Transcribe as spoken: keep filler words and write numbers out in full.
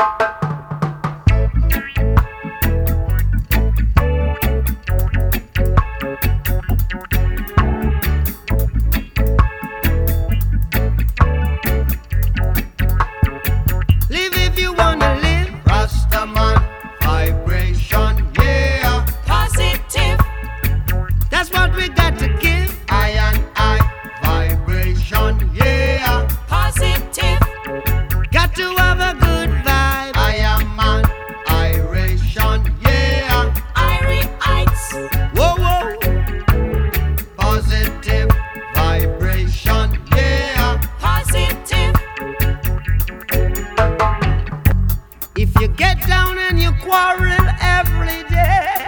Live if you wanna live. Rastaman vibration, yeah. Positive, That's what we got to give. I and I vibration, yeah. positive, Got to have a good vibe. I am an iration, yeah. Irites, Whoa, whoa. Positive vibration, yeah. positive, If you get down and you quarrel every day,